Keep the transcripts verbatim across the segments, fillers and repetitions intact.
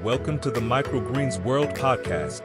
Welcome to the Microgreens World Podcast.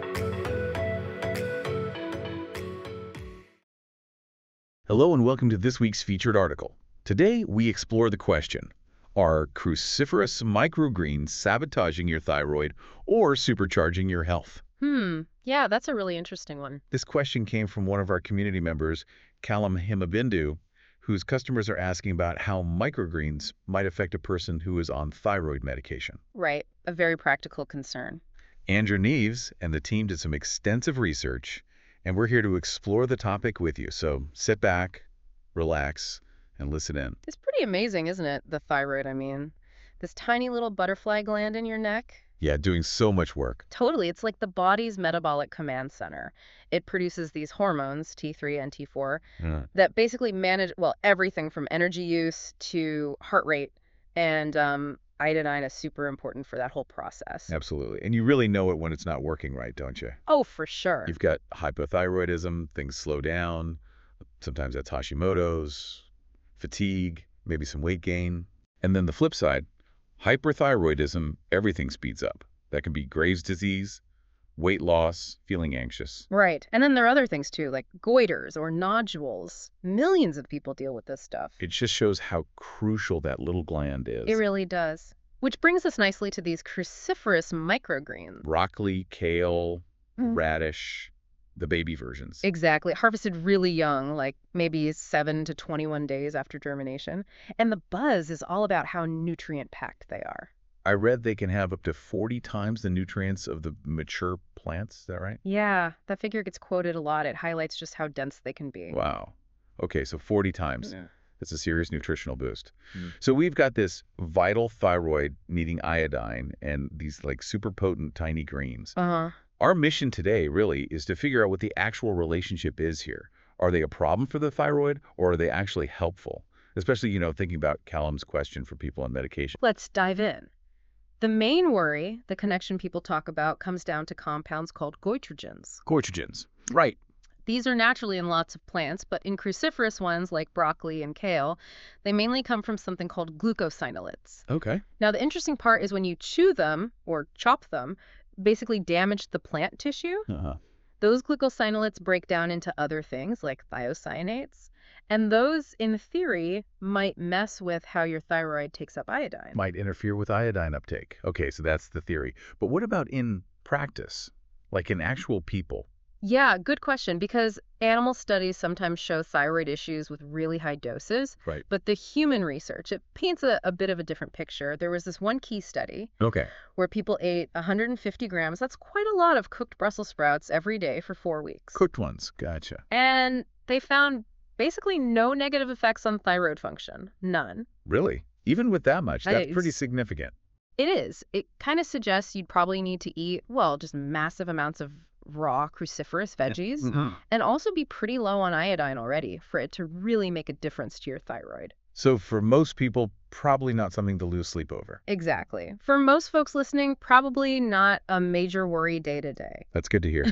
Hello and welcome to this week's featured article. Today, we explore the question, are cruciferous microgreens sabotaging your thyroid or supercharging your health? Hmm. Yeah, that's a really interesting one. This question came from one of our community members, Callum Himabindu, whose customers are asking about how microgreens might affect a person who is on thyroid medication. Right. A very practical concern. Andrew Neves and the team did some extensive research, and we're here to explore the topic with you. So sit back, relax, and listen in. It's pretty amazing, isn't it? The thyroid, I mean. This tiny little butterfly gland in your neck. Yeah, doing so much work. Totally. It's like the body's metabolic command center. It produces these hormones, T three and T four, Yeah. that basically manage, well, everything from energy use to heart rate. And um, iodine is super important for that whole process. Absolutely. And you really know it when it's not working right, don't you? Oh, for sure. You've got hypothyroidism, things slow down. Sometimes that's Hashimoto's, fatigue, maybe some weight gain. And then the flip side, hyperthyroidism, everything speeds up. That can be Graves' disease, weight loss, feeling anxious. Right. And then there are other things too, like goiters or nodules. Millions of people deal with this stuff. It just shows how crucial that little gland is. It really does. Which brings us nicely to these cruciferous microgreens. Broccoli, kale, Mm. radish, the baby versions. Exactly. Harvested really young, like maybe seven to twenty-one days after germination. And the buzz is all about how nutrient-packed they are. I read they can have up to forty times the nutrients of the mature plants. Is that right? Yeah, that figure gets quoted a lot. It highlights just how dense they can be. Wow. Okay, so forty times. Yeah. That's a serious nutritional boost. Mm. So we've got this vital thyroid needing iodine and these like super potent tiny greens. Uh-huh. Our mission today really is to figure out what the actual relationship is here. Are they a problem for the thyroid or are they actually helpful? Especially, you know, thinking about Callum's question for people on medication. Let's dive in. The main worry, the connection people talk about, comes down to compounds called goitrogens. Goitrogens. Right. These are naturally in lots of plants, but in cruciferous ones like broccoli and kale, they mainly come from something called glucosinolates. Okay. Now, the interesting part is when you chew them or chop them, basically damage the plant tissue. Uh-huh. Those glucosinolates break down into other things like thiocyanates, and those, in theory, might mess with how your thyroid takes up iodine. Might interfere with iodine uptake. Okay, so that's the theory. But what about in practice? Like in actual people? Yeah, good question, because animal studies sometimes show thyroid issues with really high doses, Right. but the human research, it paints a, a bit of a different picture. There was this one key study Okay. where people ate one hundred fifty grams, that's quite a lot of cooked Brussels sprouts every day for four weeks. Cooked ones. Gotcha. And they found basically no negative effects on thyroid function. None. Really? Even with that much? That's It's- pretty significant. It is. It kind of suggests you'd probably need to eat, well, just massive amounts of raw cruciferous veggies Mhm. and also be pretty low on iodine already for it to really make a difference to your thyroid. So for most people, probably not something to lose sleep over. Exactly. For most folks listening, probably not a major worry day to day. That's good to hear.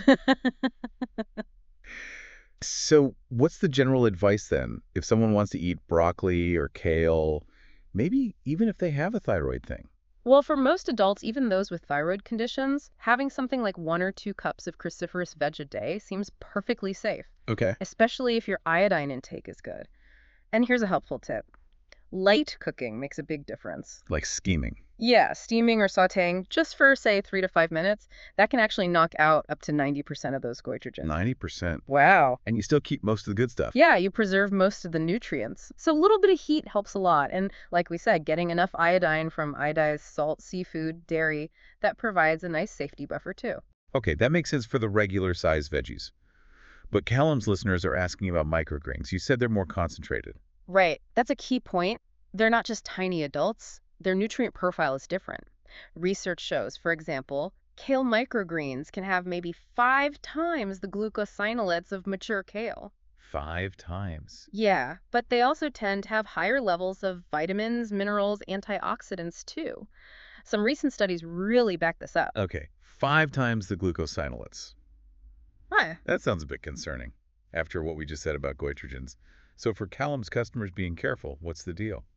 So what's the general advice then? If someone wants to eat broccoli or kale, maybe even if they have a thyroid thing? Well, for most adults, even those with thyroid conditions, having something like one or two cups of cruciferous veg a day seems perfectly safe, Okay. especially if your iodine intake is good. And here's a helpful tip. Light cooking makes a big difference. Like scheming. Yeah, steaming or sautéing just for, say, three to five minutes, that can actually knock out up to ninety percent of those goitrogens. ninety percent. Wow. And you still keep most of the good stuff. Yeah, you preserve most of the nutrients. So a little bit of heat helps a lot. And like we said, getting enough iodine from iodized salt, seafood, dairy, that provides a nice safety buffer too. Okay, that makes sense for the regular size veggies. But Callum's listeners are asking about microgreens. You said they're more concentrated. Right. That's a key point. They're not just tiny adults. Their nutrient profile is different. Research shows, for example, kale microgreens can have maybe five times the glucosinolates of mature kale. Five times. Yeah, but they also tend to have higher levels of vitamins, minerals, antioxidants too. Some recent studies really back this up. Okay, five times the glucosinolates. Huh. That sounds a bit concerning after what we just said about goitrogens. So for Callum's customers being careful, what's the deal?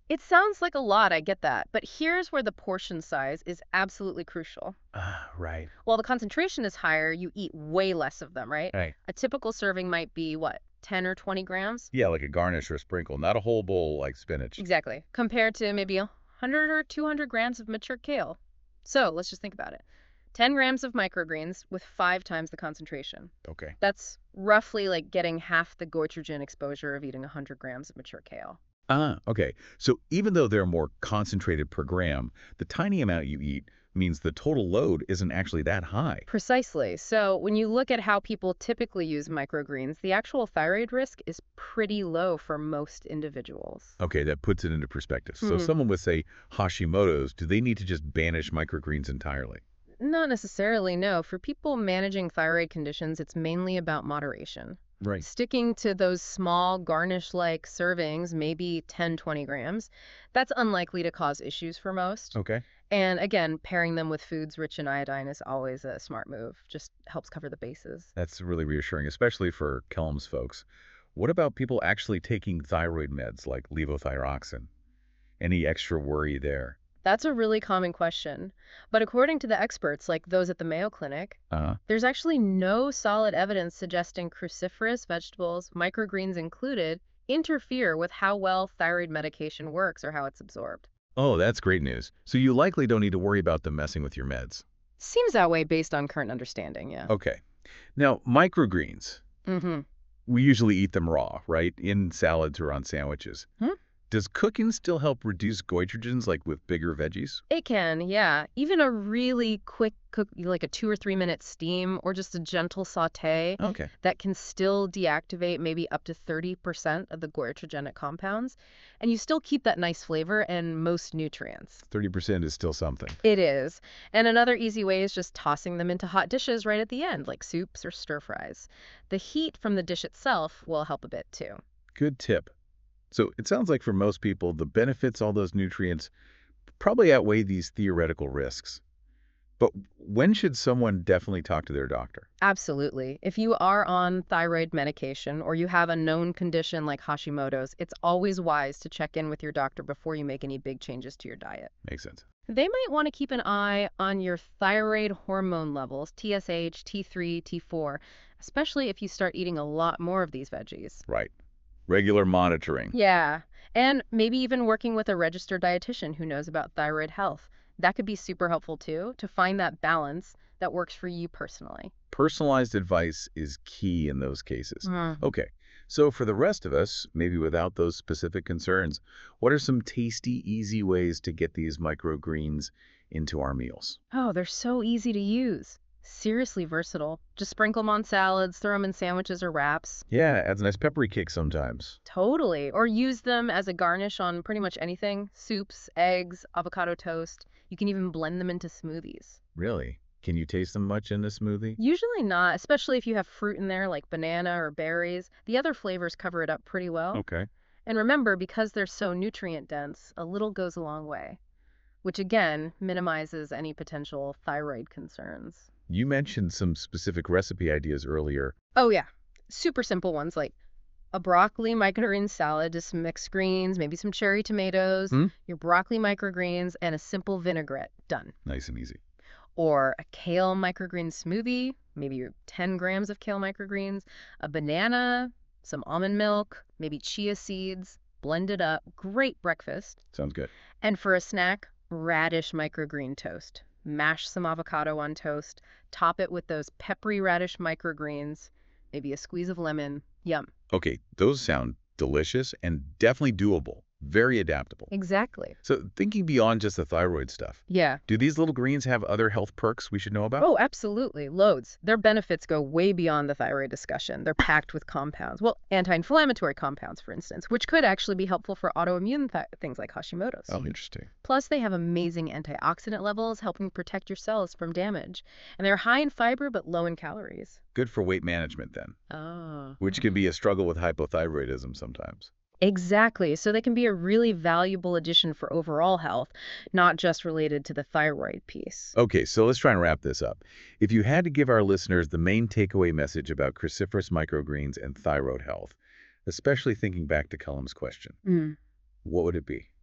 It sounds like a lot, I get that, but here's where the portion size is absolutely crucial. Ah, right. While the concentration is higher, you eat way less of them, right? Right. A typical serving might be, what, ten or twenty grams? Yeah, like a garnish or a sprinkle, not a whole bowl like spinach. Exactly. Compared to maybe one hundred or two hundred grams of mature kale. So let's just think about it. ten grams of microgreens with five times the concentration. Okay. That's roughly like getting half the goitrogen exposure of eating one hundred grams of mature kale. Ah, okay. So even though they're more concentrated per gram, the tiny amount you eat means the total load isn't actually that high. Precisely. So when you look at how people typically use microgreens, the actual thyroid risk is pretty low for most individuals. Okay, that puts it into perspective. So Mhm. someone with, say, Hashimoto's, do they need to just banish microgreens entirely? Not necessarily, no. For people managing thyroid conditions, it's mainly about moderation. Right. Sticking to those small garnish-like servings, maybe ten, twenty grams, that's unlikely to cause issues for most. Okay. And again, pairing them with foods rich in iodine is always a smart move. Just helps cover the bases. That's really reassuring, especially for Kellum's folks. What about people actually taking thyroid meds like levothyroxine? Any extra worry there? That's a really common question. But according to the experts, like those at the Mayo Clinic, Uh, there's actually no solid evidence suggesting cruciferous vegetables, microgreens included, interfere with how well thyroid medication works or how it's absorbed. oh, that's great news. So you likely don't need to worry about them messing with your meds. Seems that way based on current understanding, yeah. Okay. Now, microgreens. Mm-hmm. We usually eat them raw, right? In salads or on sandwiches. Hmm? Does cooking still help reduce goitrogens like with bigger veggies? It can, yeah. Even a really quick cook, like a two or three minute steam or just a gentle saute, Okay. that can still deactivate maybe up to thirty percent of the goitrogenic compounds. And you still keep that nice flavor and most nutrients. thirty percent is still something. It is. And another easy way is just tossing them into hot dishes right at the end, like soups or stir fries. The heat from the dish itself will help a bit too. Good tip. So it sounds like for most people, the benefits, all those nutrients, probably outweigh these theoretical risks. But when should someone definitely talk to their doctor? Absolutely. If you are on thyroid medication or you have a known condition like Hashimoto's, it's always wise to check in with your doctor before you make any big changes to your diet. Makes sense. They might want to keep an eye on your thyroid hormone levels, T S H, T three, T four, especially if you start eating a lot more of these veggies. Right. Regular monitoring. Yeah, and maybe even working with a registered dietitian who knows about thyroid health. That could be super helpful too, to find that balance that works for you personally. Personalized advice is key in those cases. Mm. Okay, so for the rest of us, maybe without those specific concerns, what are some tasty, easy ways to get these microgreens into our meals? Oh, they're so easy to use. Seriously versatile. Just sprinkle them on salads, throw them in sandwiches or wraps. Yeah, adds a nice peppery kick sometimes. Totally. Or use them as a garnish on pretty much anything. Soups, eggs, avocado toast. You can even blend them into smoothies. Really? Can you taste them much in a smoothie? Usually not, especially if you have fruit in there like banana or berries. The other flavors cover it up pretty well. Okay. And remember, because they're so nutrient dense, a little goes a long way, which again minimizes any potential thyroid concerns. You mentioned some specific recipe ideas earlier. Oh yeah, super simple ones like a broccoli microgreen salad, just some mixed greens, maybe some cherry tomatoes, Hmm? your broccoli microgreens, and a simple vinaigrette. Done. Nice and easy. Or a kale microgreen smoothie, maybe your ten grams of kale microgreens, a banana, some almond milk, maybe chia seeds, blend it up. Great breakfast. Sounds good. And for a snack, radish microgreen toast. Mash some avocado on toast, top it with those peppery radish microgreens, maybe a squeeze of lemon. Yum. Okay, those sound delicious and definitely doable. Very adaptable. Exactly. So thinking beyond just the thyroid stuff, Yeah. do these little greens have other health perks we should know about? Oh, absolutely. Loads. Their benefits go way beyond the thyroid discussion. They're packed with compounds. Well, anti-inflammatory compounds, for instance, which could actually be helpful for autoimmune th- things like Hashimoto's. Oh, interesting. Plus, they have amazing antioxidant levels, helping protect your cells from damage. And they're high in fiber, but low in calories. Good for weight management then, Oh. which can be a struggle with hypothyroidism sometimes. Exactly. So they can be a really valuable addition for overall health, not just related to the thyroid piece. Okay, so let's try and wrap this up. If you had to give our listeners the main takeaway message about cruciferous microgreens and thyroid health, especially thinking back to Cullum's question, Mm. what would it be?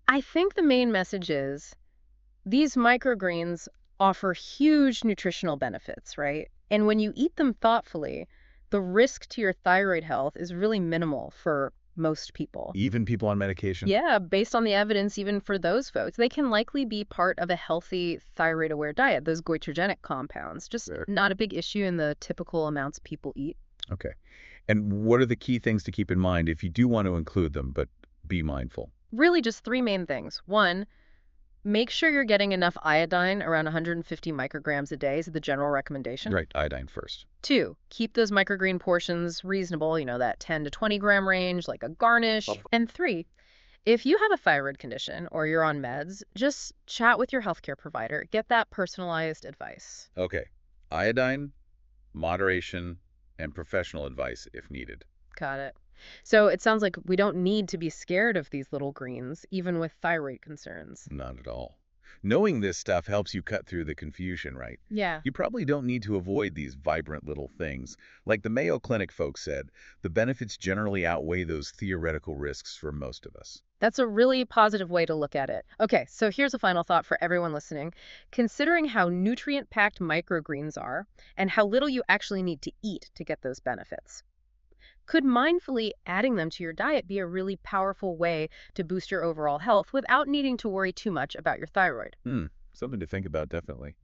I think the main message is these microgreens offer huge nutritional benefits, right? And when you eat them thoughtfully, the risk to your thyroid health is really minimal for most people. Even people on medication? Yeah, based on the evidence, even for those folks, they can likely be part of a healthy thyroid-aware diet, those goitrogenic compounds. Just Sure. not a big issue in the typical amounts people eat. Okay. And what are the key things to keep in mind if you do want to include them, but be mindful? Really just three main things. One, make sure you're getting enough iodine, around one hundred fifty micrograms a day is the general recommendation. Right, iodine first. Two, keep those microgreen portions reasonable, you know, that ten to twenty gram range, like a garnish. And three, if you have a thyroid condition or you're on meds, just chat with your healthcare provider. Get that personalized advice. Okay. Iodine, moderation, and professional advice if needed. Got it. So it sounds like we don't need to be scared of these little greens, even with thyroid concerns. Not at all. Knowing this stuff helps you cut through the confusion, right? Yeah. You probably don't need to avoid these vibrant little things. Like the Mayo Clinic folks said, the benefits generally outweigh those theoretical risks for most of us. That's a really positive way to look at it. Okay, so here's a final thought for everyone listening. Considering how nutrient-packed microgreens are and how little you actually need to eat to get those benefits, could mindfully adding them to your diet be a really powerful way to boost your overall health without needing to worry too much about your thyroid? Hmm, something to think about, definitely.